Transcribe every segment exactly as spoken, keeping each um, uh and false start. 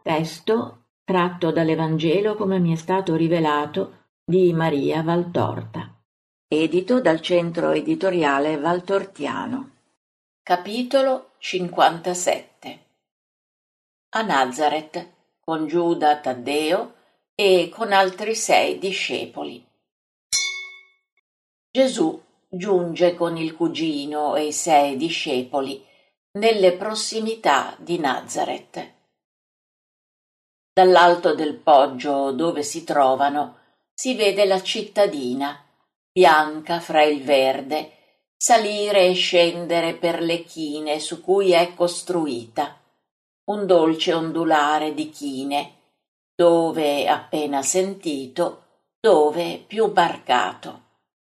Testo tratto dall'Evangelo come mi è stato rivelato di Maria Valtorta. Edito dal Centro Editoriale Valtortiano. Capitolo cinquantasette. A Nazaret, con Giuda Taddeo e con altri sei discepoli. Gesù giunge con il cugino e i sei discepoli nelle prossimità di Nazaret. Dall'alto del poggio dove si trovano si vede la cittadina, bianca fra il verde, salire e scendere per le chine su cui è costruita, un dolce ondulare di chine, dove appena sentito, dove più barcato.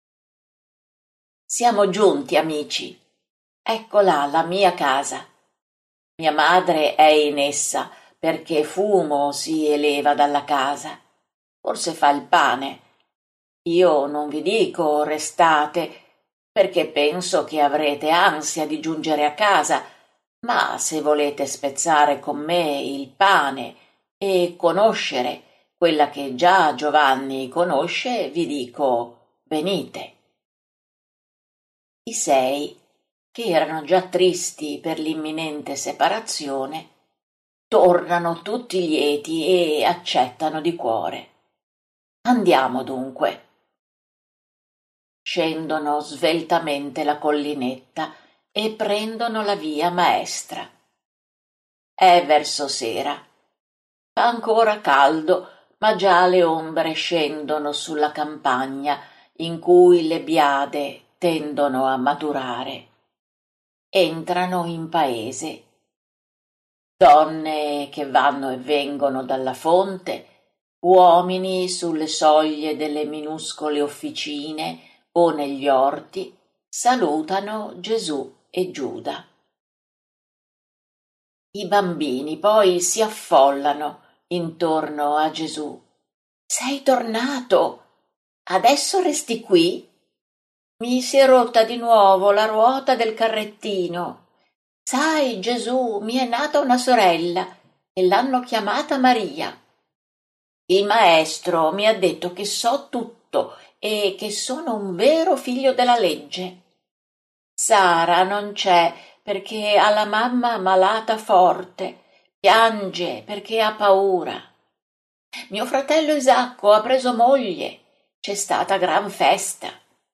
Siamo giunti, amici. Eccola la mia casa. Mia madre è in essa, perché fumo si eleva dalla casa. Forse fa il pane. Io non vi dico restate, perché penso che avrete ansia di giungere a casa, ma se volete spezzare con me il pane e conoscere quella che già Giovanni conosce, vi dico venite. I sei, che erano già tristi per l'imminente separazione, tornano tutti lieti e accettano di cuore. Andiamo dunque. Scendono sveltamente la collinetta e prendono la via maestra. È verso sera. Fa ancora caldo, ma già le ombre scendono sulla campagna in cui le biade tendono a maturare. Entrano in paese. Donne che vanno e vengono dalla fonte, uomini sulle soglie delle minuscole officine o negli orti, salutano Gesù e Giuda. I bambini poi si affollano intorno a Gesù. Sei tornato? Adesso resti qui? Mi si è rotta di nuovo la ruota del carrettino. Sai, Gesù, mi è nata una sorella e l'hanno chiamata Maria. Il maestro mi ha detto che so tutto e che sono un vero figlio della legge. Sara non c'è perché ha la mamma malata forte, piange perché ha paura. Mio fratello Isacco ha preso moglie, c'è stata gran festa.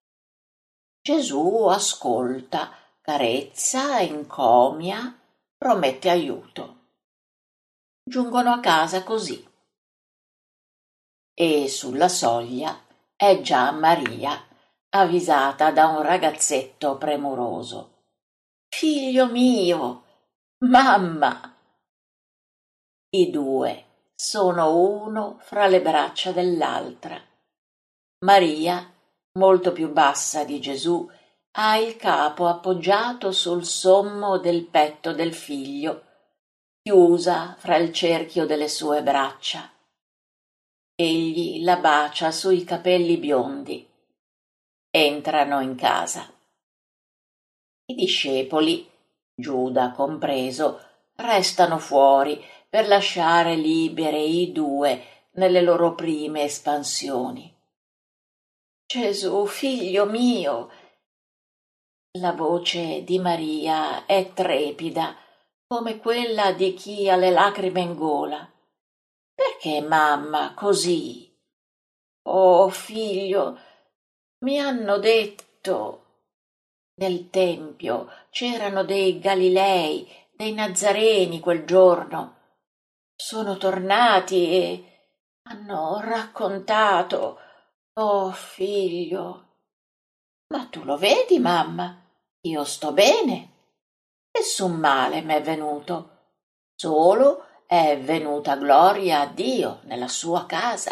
Gesù ascolta, carezza, encomia, promette aiuto. Giungono a casa così. E sulla soglia è già Maria, avvisata da un ragazzetto premuroso. Figlio mio, mamma! I due sono uno fra le braccia dell'altra. Maria, molto più bassa di Gesù, ha il capo appoggiato sul sommo del petto del figlio, chiusa fra il cerchio delle sue braccia. Egli la bacia sui capelli biondi. Entrano in casa. I discepoli, Giuda compreso, restano fuori per lasciare libere i due nelle loro prime espansioni. Gesù, figlio mio! La voce di Maria è trepida, come quella di chi ha le lacrime in gola. Perché, mamma, così? Oh, figlio, mi hanno detto. Nel tempio c'erano dei Galilei, dei Nazareni quel giorno. Sono tornati e hanno raccontato. Oh, figlio. Ma tu lo vedi, mamma? Io sto bene. Nessun male m'è venuto. Solo è venuta gloria a Dio nella sua casa.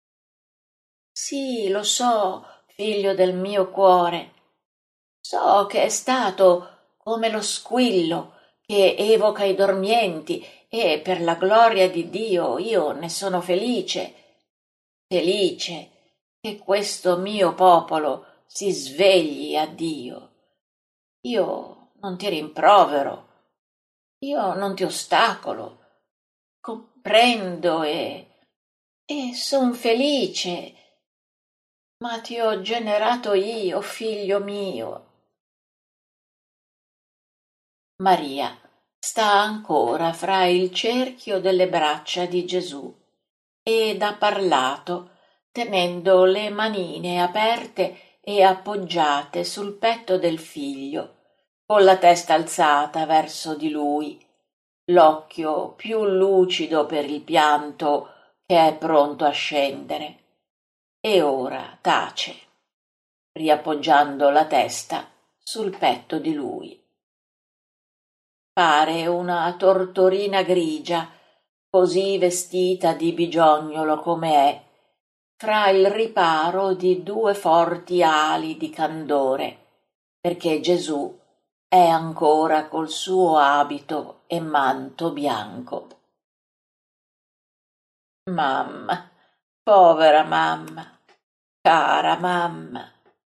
Sì, lo so, figlio del mio cuore. So che è stato come lo squillo che evoca i dormienti e per la gloria di Dio io ne sono felice. Felice che questo mio popolo si svegli a Dio. Io non ti rimprovero, io non ti ostacolo. comprendo e, e son felice, ma ti ho generato io, figlio mio. Maria sta ancora fra il cerchio delle braccia di Gesù ed ha parlato, tenendo le manine aperte e appoggiate sul petto del figlio, con la testa alzata verso di lui, l'occhio più lucido per il pianto che è pronto a scendere, e ora tace, riappoggiando la testa sul petto di lui. Pare una tortorina grigia, così vestita di bigiognolo come è, fra il riparo di due forti ali di candore, perché Gesù è ancora col suo abito e manto bianco. Mamma, povera mamma, cara mamma.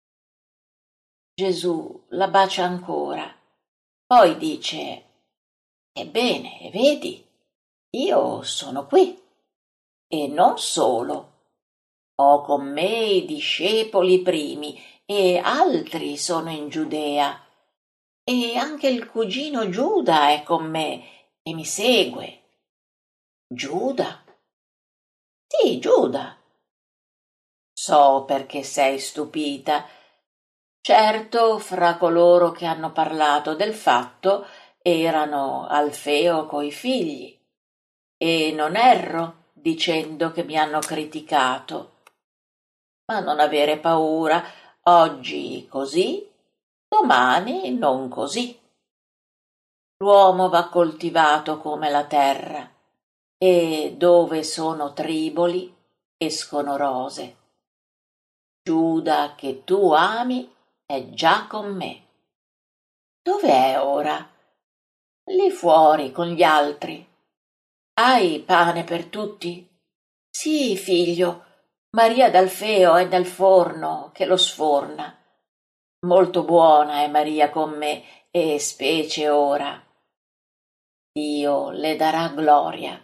Gesù la bacia ancora, poi dice: Ebbene, vedi, io sono qui, e non solo. Ho con me i discepoli primi, e altri sono in Giudea, e anche il cugino Giuda è con me e mi segue. Giuda? Sì, Giuda. So perché sei stupita. Certo, fra coloro che hanno parlato del fatto erano Alfeo coi figli, e non erro dicendo che mi hanno criticato. Ma non avere paura, oggi così, domani non così. L'uomo va coltivato come la terra, e dove sono triboli escono rose. Giuda che tu ami è già con me. Dov'è ora? Lì fuori con gli altri. Hai pane per tutti? Sì, figlio, Maria d'Alfeo è nel forno che lo sforna. Molto buona è Maria con me, e specie ora. Dio le darà gloria.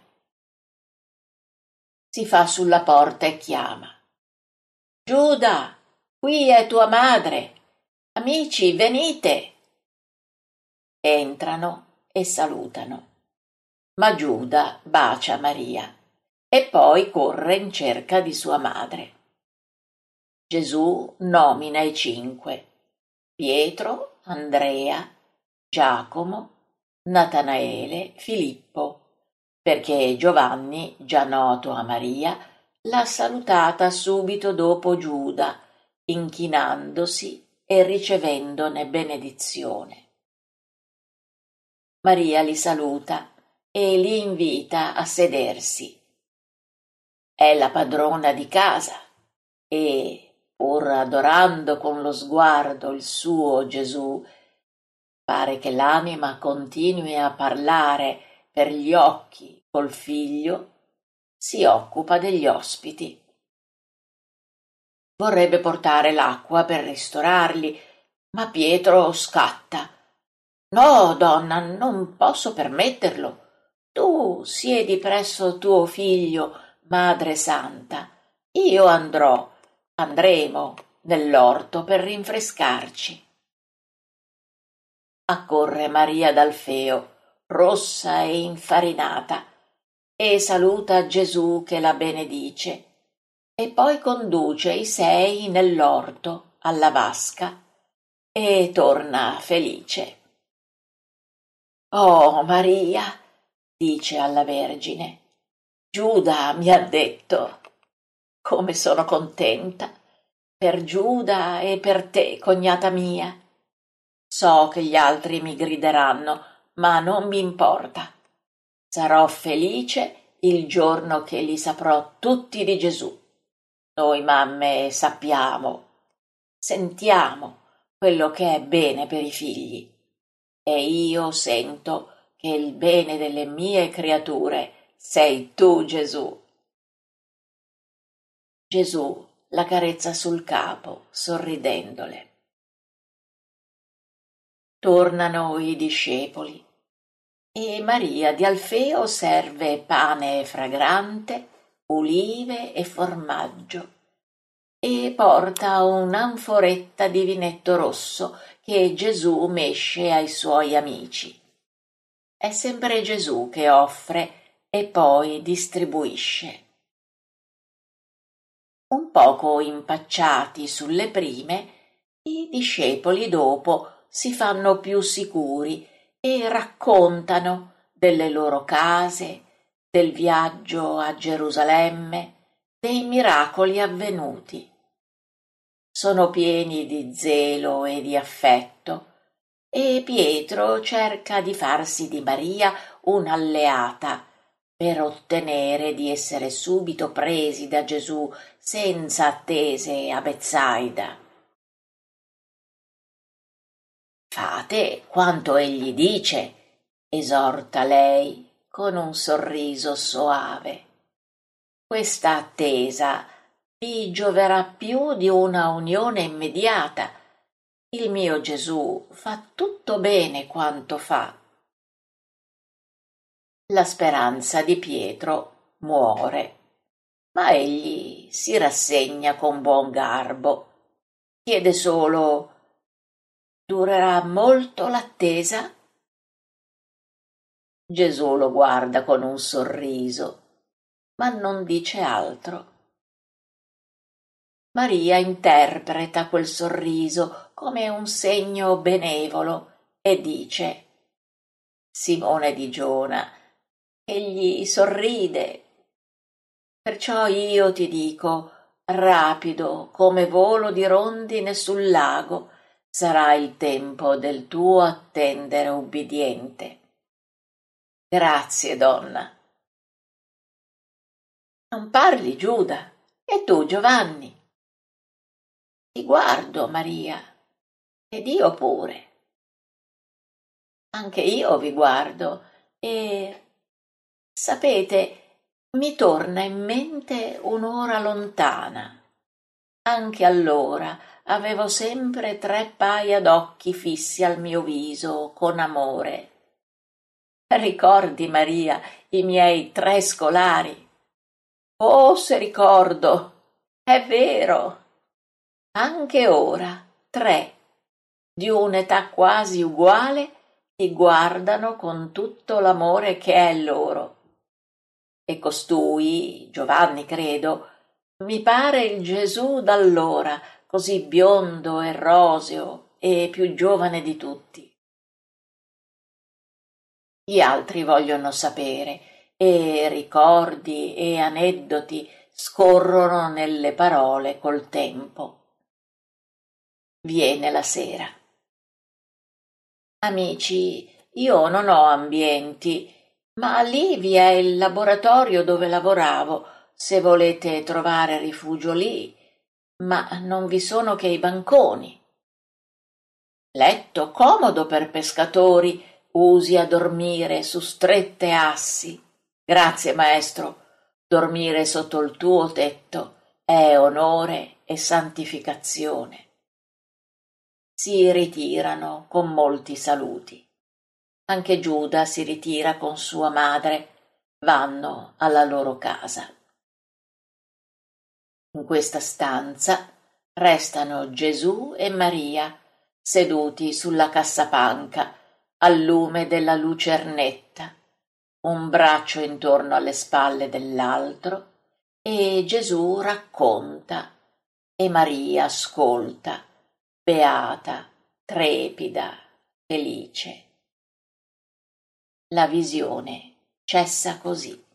Si fa sulla porta e chiama. Giuda, qui è tua madre. Amici, venite. Entrano e salutano. Ma Giuda bacia Maria e poi corre in cerca di sua madre. Gesù nomina i cinque: Pietro, Andrea, Giacomo, Natanaele, Filippo, perché Giovanni, già noto a Maria, l'ha salutata subito dopo Giuda, inchinandosi e ricevendone benedizione. Maria li saluta e li invita a sedersi. È la padrona di casa e, pur adorando con lo sguardo il suo Gesù, pare che l'anima continui a parlare per gli occhi col figlio, si occupa degli ospiti. Vorrebbe portare l'acqua per ristorarli, ma Pietro scatta. No, donna, non posso permetterlo. Tu siedi presso tuo figlio, Madre Santa. Io andrò, andremo nell'orto per rinfrescarci. Accorre Maria d'Alfeo, rossa e infarinata, e saluta Gesù che la benedice, e poi conduce i sei nell'orto alla vasca e torna felice. Oh Maria, dice alla Vergine, Giuda mi ha detto. Come sono contenta per Giuda e per te, cognata mia. So che gli altri mi grideranno, ma non mi importa. Sarò felice il giorno che li saprò tutti di Gesù. Noi mamme sappiamo, sentiamo quello che è bene per i figli. E io sento che il bene delle mie creature sei tu, Gesù. Gesù la carezza sul capo, sorridendole. Tornano i discepoli. e Maria di Alfeo serve pane fragrante, olive e formaggio, e porta un'anforetta di vinetto rosso che Gesù mesce ai suoi amici. È sempre Gesù che offre e poi distribuisce. Un poco impacciati sulle prime, i discepoli dopo si fanno più sicuri e raccontano delle loro case, del viaggio a Gerusalemme, dei miracoli avvenuti. Sono pieni di zelo e di affetto, e Pietro cerca di farsi di Maria un'alleata per ottenere di essere subito presi da Gesù senza attese a Betsaida. Fate quanto egli dice, esorta lei con un sorriso soave. Questa attesa vi gioverà più di una unione immediata. Il mio Gesù fa tutto bene quanto fa. La speranza di Pietro muore, ma egli si rassegna con buon garbo. Chiede solo: durerà molto l'attesa? Gesù lo guarda con un sorriso, ma non dice altro. Maria interpreta quel sorriso come un segno benevolo e dice: Simone di Giona, egli sorride. Perciò io ti dico, rapido come volo di rondine sul lago, sarà il tempo del tuo attendere ubbidiente. Grazie, donna. Non parli, Giuda, e tu, Giovanni? Ti guardo, Maria, ed io pure. Anche io vi guardo e, sapete, mi torna in mente un'ora lontana. Anche allora avevo sempre tre paia d'occhi fissi al mio viso con amore. Ricordi, Maria, i miei tre scolari? Oh, se ricordo, è vero. Anche ora, tre, di un'età quasi uguale, ti guardano con tutto l'amore che è loro. E costui, Giovanni credo, mi pare il Gesù d'allora, così biondo e roseo e più giovane di tutti. Gli altri vogliono sapere, e ricordi e aneddoti scorrono nelle parole col tempo. Viene la sera. Amici, io non ho ambienti, ma lì vi è il laboratorio dove lavoravo, se volete trovare rifugio lì, ma non vi sono che i banconi. Letto comodo per pescatori, usi a dormire su strette assi. Grazie, maestro, dormire sotto il tuo tetto è onore e santificazione. Si ritirano con molti saluti. Anche Giuda si ritira con sua madre, vanno alla loro casa. In questa stanza restano Gesù e Maria seduti sulla cassapanca al lume della lucernetta, un braccio intorno alle spalle dell'altro, e Gesù racconta e Maria ascolta, beata, trepida, felice. La visione cessa così.